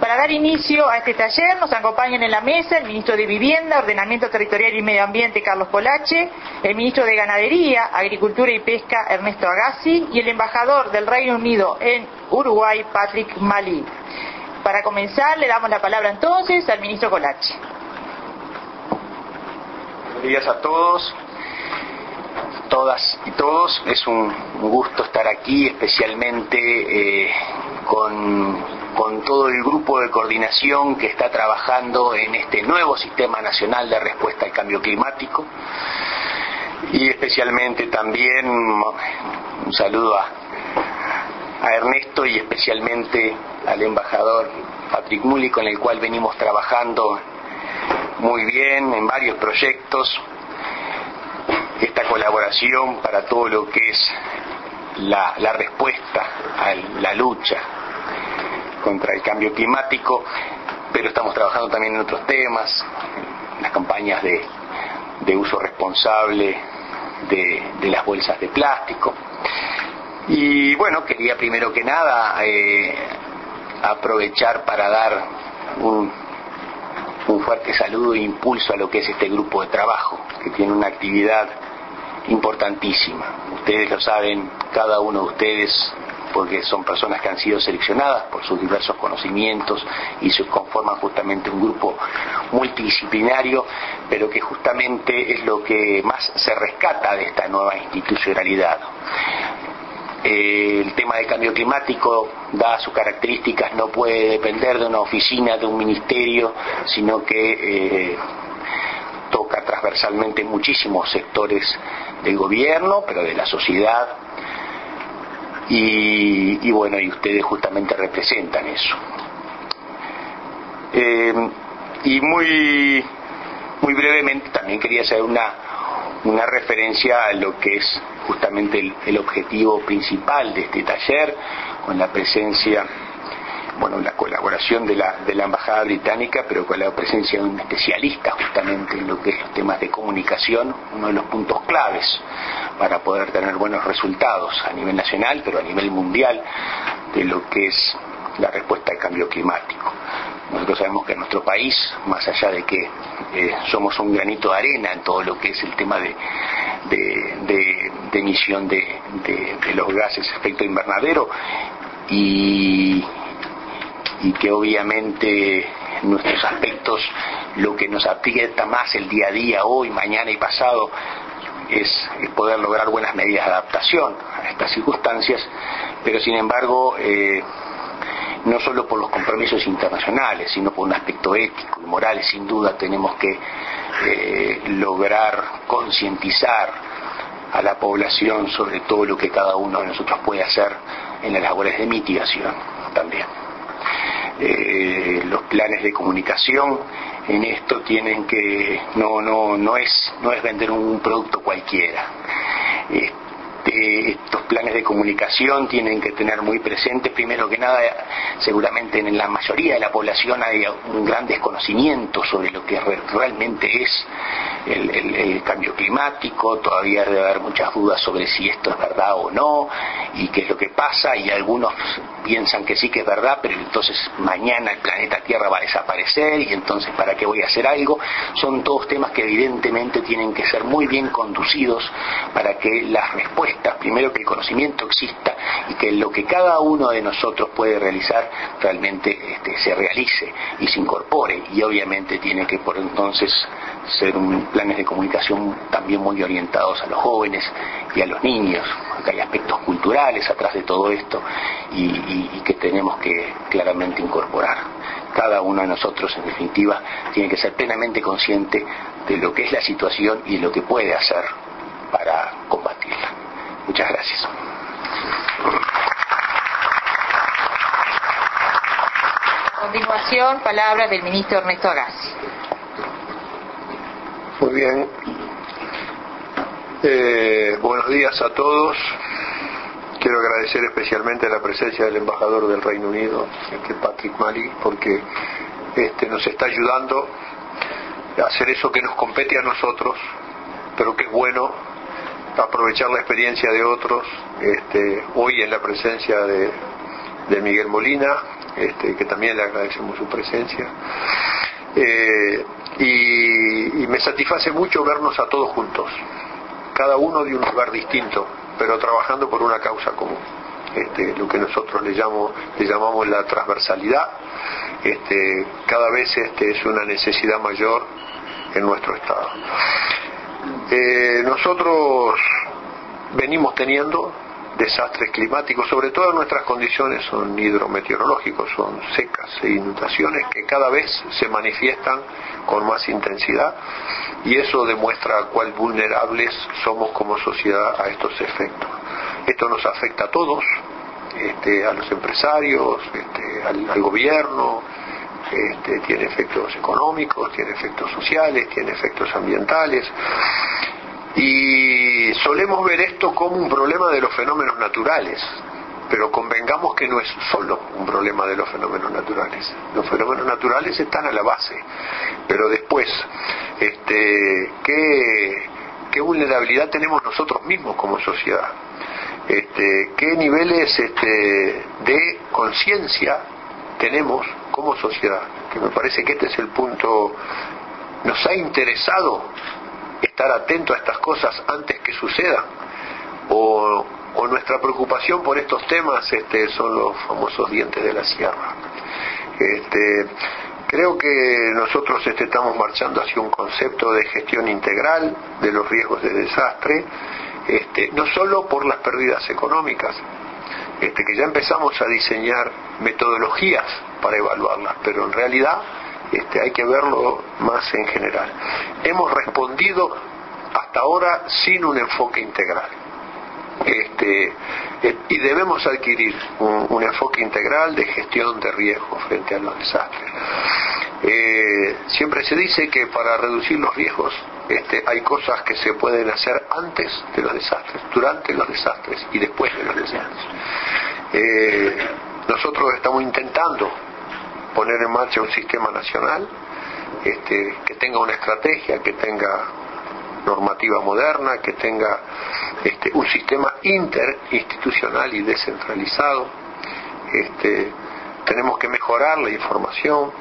para dar inicio a este taller nos acompañan en la mesa el ministro de Vivienda, Ordenamiento Territorial y Medio Ambiente, Carlos Polache, el ministro de Ganadería, Agricultura y Pesca, Ernesto Agassi, y el embajador del Reino Unido en Uruguay, Patrick Malí. Para comenzar, le damos la palabra entonces al ministro Polache. Buenos días a todos, todas y todos. Es un gusto estar aquí, especialmente con todo el grupo de coordinación que está trabajando en este nuevo Sistema Nacional de Respuesta al Cambio Climático, y especialmente también un saludo a Ernesto y especialmente al embajador Patrick Malí, con el cual venimos trabajando muy bien en varios proyectos. Esta colaboración para todo lo que es la respuesta a la lucha contra el cambio climático, pero estamos trabajando también en otros temas, en las campañas de uso responsable de las bolsas de plástico. Y bueno, quería primero que nada aprovechar para dar un fuerte saludo e impulso a lo que es este grupo de trabajo, que tiene una actividad importantísima. Ustedes lo saben, cada uno de ustedes, porque son personas que han sido seleccionadas por sus diversos conocimientos y se conforman justamente un grupo multidisciplinario, pero que justamente es lo que más se rescata de esta nueva institucionalidad. El tema del cambio climático, dadas sus características, no puede depender de una oficina, de un ministerio, sino que toca transversalmente muchísimos sectores del gobierno, pero de la sociedad, y bueno, y ustedes justamente representan eso. Y muy brevemente también quería hacer una referencia a lo que es justamente el objetivo principal de este taller, con la presencia, la colaboración de la Embajada Británica, pero con la presencia de un especialista justamente en lo que es los temas de comunicación, uno de los puntos claves para poder tener buenos resultados a nivel nacional, pero a nivel mundial, de lo que es la respuesta al cambio climático. Nosotros sabemos que en nuestro país, más allá de que somos un granito de arena en todo lo que es el tema de emisión de los gases de efecto invernadero, y que obviamente en nuestros aspectos lo que nos aprieta más el día a día, hoy, mañana y pasado, es poder lograr buenas medidas de adaptación a estas circunstancias, pero sin embargo no solo por los compromisos internacionales, sino por un aspecto ético y moral. Sin duda tenemos que lograr concientizar a la población sobre todo lo que cada uno de nosotros puede hacer en las labores de mitigación también. Los planes de comunicación en esto tienen que no es vender un producto cualquiera. Estos planes de comunicación tienen que tener muy presente, primero que nada, seguramente en la mayoría de la población hay un gran desconocimiento sobre lo que realmente es el cambio climático. Todavía debe haber muchas dudas sobre si esto es verdad o no, y qué es lo que pasa, y algunos piensan que sí que es verdad, pero entonces mañana el planeta Tierra va a desaparecer, y entonces ¿para qué voy a hacer algo? Son todos temas que evidentemente tienen que ser muy bien conducidos para que las respuestas, primero que el conocimiento exista y que lo que cada uno de nosotros puede realizar realmente se realice y se incorpore, y obviamente tiene que por entonces ser planes de comunicación también muy orientados a los jóvenes y a los niños. Acá hay aspectos culturales atrás de todo esto y que tenemos que claramente incorporar. Cada uno de nosotros, en definitiva, tiene que ser plenamente consciente de lo que es la situación y de lo que puede hacer para combatirla. Muchas gracias. A continuación, palabras del ministro Ernesto Agassi. Muy bien. Buenos días a todos. Quiero agradecer especialmente la presencia del embajador del Reino Unido, Patrick Malí, porque nos está ayudando a hacer eso que nos compete a nosotros, pero que es bueno aprovechar la experiencia de otros, hoy en la presencia de Miguel Molina que también le agradecemos su presencia. Y me satisface mucho vernos a todos juntos, cada uno de un lugar distinto, pero trabajando por una causa común. Lo que nosotros le llamamos la transversalidad, cada vez es una necesidad mayor en nuestro estado. Nosotros venimos teniendo desastres climáticos, sobre todo nuestras condiciones son hidrometeorológicos, son secas e inundaciones que cada vez se manifiestan con más intensidad, y eso demuestra cuán vulnerables somos como sociedad a estos efectos. Esto nos afecta a todos, a los empresarios, al gobierno, tiene efectos económicos, tiene efectos sociales, tiene efectos ambientales, y solemos ver esto como un problema de los fenómenos naturales, pero convengamos que no es solo un problema de los fenómenos naturales. Los fenómenos naturales están a la base, pero después, ¿qué vulnerabilidad tenemos nosotros mismos como sociedad? ¿Qué niveles de conciencia tenemos como sociedad? Que me parece que este es el punto. Nos ha interesado estar atento a estas cosas antes que sucedan, o nuestra preocupación por estos temas son los famosos dientes de la sierra. Creo que nosotros estamos marchando hacia un concepto de gestión integral de los riesgos de desastre, no solo por las pérdidas económicas, que ya empezamos a diseñar metodologías para evaluarlas, pero en realidad hay que verlo más en general. Hemos respondido hasta ahora sin un enfoque integral, y debemos adquirir un enfoque integral de gestión de riesgos frente a los desastres. Siempre se dice que para reducir los riesgos hay cosas que se pueden hacer antes de los desastres, durante los desastres y después de los desastres. Nosotros estamos intentando poner en marcha un sistema nacional que tenga una estrategia, que tenga normativa moderna, que tenga un sistema interinstitucional y descentralizado. Tenemos que mejorar la información,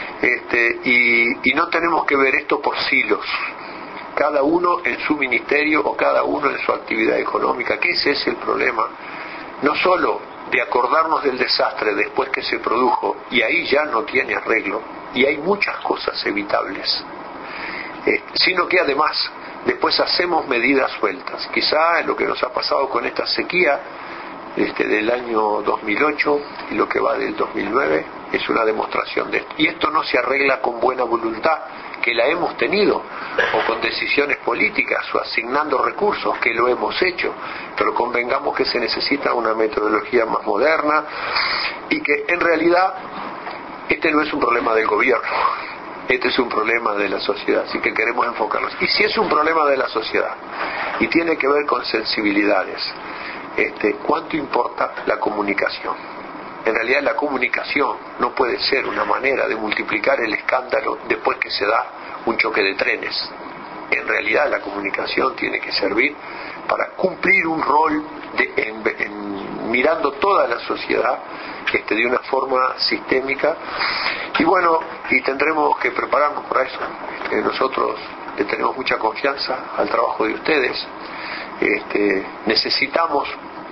y no tenemos que ver esto por silos, cada uno en su ministerio o cada uno en su actividad económica, que ese es el problema, no solo de acordarnos del desastre después que se produjo, y ahí ya no tiene arreglo, y hay muchas cosas evitables, sino que además después hacemos medidas sueltas. Quizá lo que nos ha pasado con esta sequía del año 2008 y lo que va del 2009 es una demostración de esto, y esto no se arregla con buena voluntad, que la hemos tenido, o con decisiones políticas, o asignando recursos, que lo hemos hecho, pero convengamos que se necesita una metodología más moderna, y que en realidad no es un problema del gobierno, es un problema de la sociedad, así que queremos enfocarlos. Y si es un problema de la sociedad y tiene que ver con sensibilidades, ¿cuánto importa la comunicación? En realidad la comunicación no puede ser una manera de multiplicar el escándalo después que se da un choque de trenes. En realidad la comunicación tiene que servir para cumplir un rol mirando toda la sociedad de una forma sistémica, y bueno, y tendremos que prepararnos para eso. Nosotros le tenemos mucha confianza al trabajo de ustedes. Necesitamos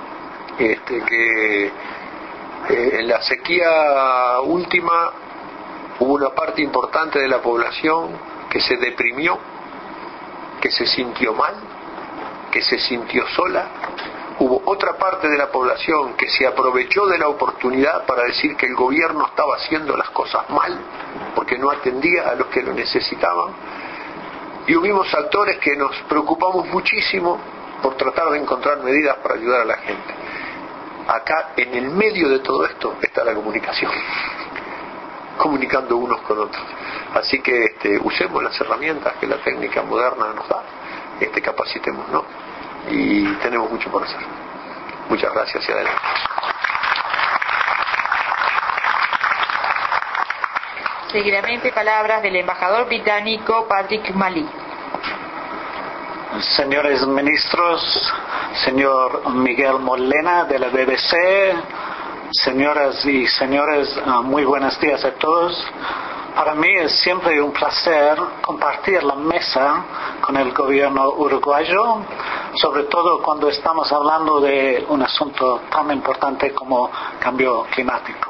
que en la sequía última hubo una parte importante de la población que se deprimió, que se sintió mal, que se sintió sola. Hubo otra parte de la población que se aprovechó de la oportunidad para decir que el gobierno estaba haciendo las cosas mal porque no atendía a los que lo necesitaban, y hubimos actores que nos preocupamos muchísimo por tratar de encontrar medidas para ayudar a la gente. Acá, en el medio de todo esto, está la comunicación, comunicando unos con otros. Así que usemos las herramientas que la técnica moderna nos da, capacitémonos, y tenemos mucho por hacer. Muchas gracias y adelante. Seguidamente, palabras del embajador británico Patrick Malley. Señores ministros, señor Miguel Molina de la BBC, Señoras y señores, muy buenos días a todos. Para mí es siempre un placer compartir la mesa con el gobierno uruguayo, sobre todo cuando estamos hablando de un asunto tan importante como cambio climático.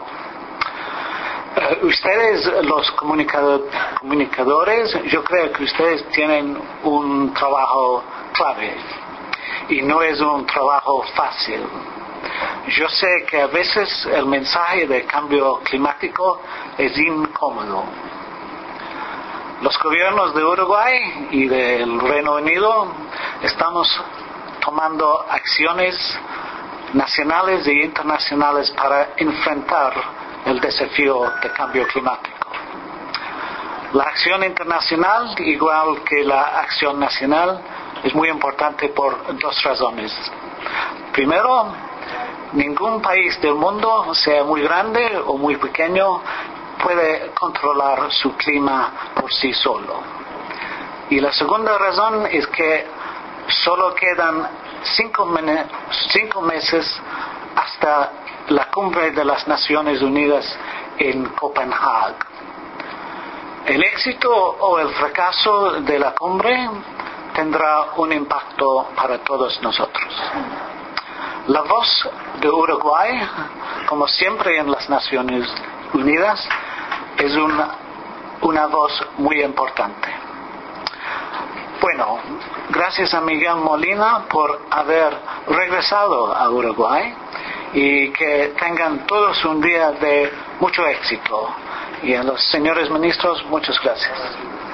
Ustedes, los comunicadores, yo creo que ustedes tienen un trabajo clave y no es un trabajo fácil. Yo sé que a veces el mensaje de cambio climático es incómodo. Los gobiernos de Uruguay y del Reino Unido estamos tomando acciones nacionales e internacionales para enfrentar el desafío de cambio climático. La acción internacional, igual que la acción nacional, es muy importante por dos razones. Primero, ningún país del mundo, sea muy grande o muy pequeño, puede controlar su clima por sí solo. Y la segunda razón es que solo quedan 5 meses hasta la cumbre de las Naciones Unidas en Copenhague. El éxito o el fracaso de la cumbre tendrá un impacto para todos nosotros. La voz de Uruguay, como siempre en las Naciones Unidas, es una voz muy importante. Bueno, gracias a Miguel Molina por haber regresado a Uruguay y que tengan todos un día de mucho éxito. Y a los señores ministros, muchas gracias.